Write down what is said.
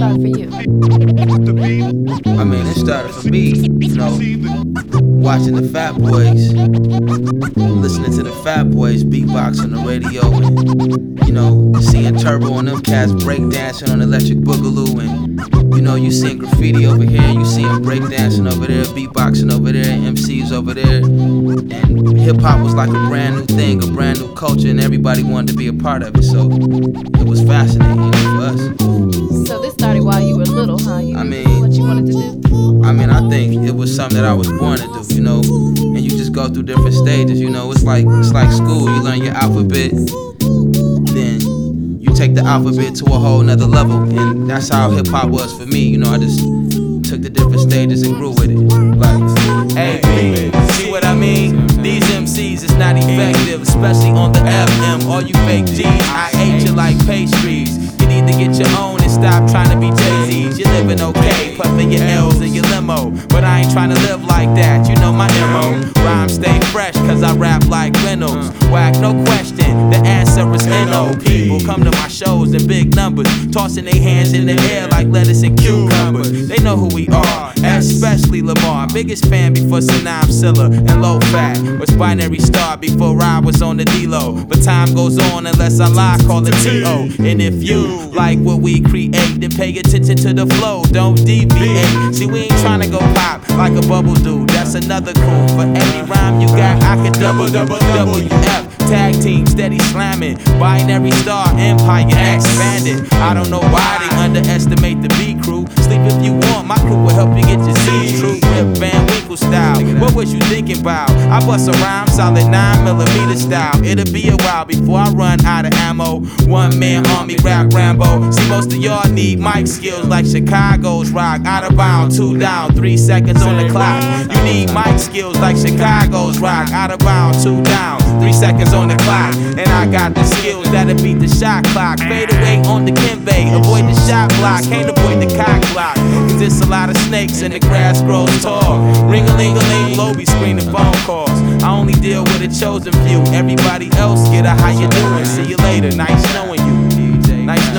start for you? I mean, it started for me, watching the Fat Boys, listening to the Fat Boys beatbox on the radio, and, seeing Turbo and them cats breakdancing on Electric Boogaloo, and, you seeing graffiti over here, you seeing breakdancing over there, beatboxing over there, MCs over there, and hip-hop was like a brand new thing, a brand new culture, and everybody wanted to be a part of it, so it was fascinating, for us. So this started while you were little, huh? What you wanted to do? I think it was something that I was born to do, and you just go through different stages, it's like school. You learn your alphabet, then you take the alphabet to a whole nother level, and that's how hip-hop was for me, I just took the different stages and grew with it, like, hey, see what I mean? These MCs is not effective, especially on the FM. All you fake G's, I ate you like pastries. You need to get your own and stop trying to be Jay-Z's. You're living okay, puffing your L's in your limo, but I ain't trying to live like that, you know my MO. Rhymes stay fresh cause I rap like Reynolds. Whack, no question, the answer is N.O. People come to my shows in big numbers, tossing their hands in the air like lettuce and cucumbers. They know who we are, especially Lamar. Biggest fan before Sanam Silla and Low Fat, was Binary Star before I was on the D-Lo. But time goes on unless I lie, call it T.O. And if you like what we create, then pay attention to the flow, don't deviate. See, we ain't tryna go pop like a bubble dude, that's another crew. For every rhyme you got, I could double WF. Tag team, steady slamming. Binary Star, Empire expanded. I don't know why they underestimate the B crew. Sleep if you want, my crew will help you get your Z's true. Rip Van Winkle style, what was you thinking about? I bust a rhyme, solid 9mm style. It'll be a while before I run out of ammo. One man army, rap Rambo. See, most of y'all need mic skills like Chicago's rock. Out of bounds, 2 down, 3 seconds on the clock. You need mic skills like Chicago's rock. Out of bounds, 2 down, 3 seconds on the clock. And I got the skills that'll beat the shot clock. Fade away on the Kimbe, avoid the shot block. Can't avoid the cock block, cause there's a lot of snakes and the grass grows tall. Ring-a-ling-a-ling, low be screening phone calls. I only deal with a chosen few. Everybody else get a how you doing. See you later, nice knowing you. Nice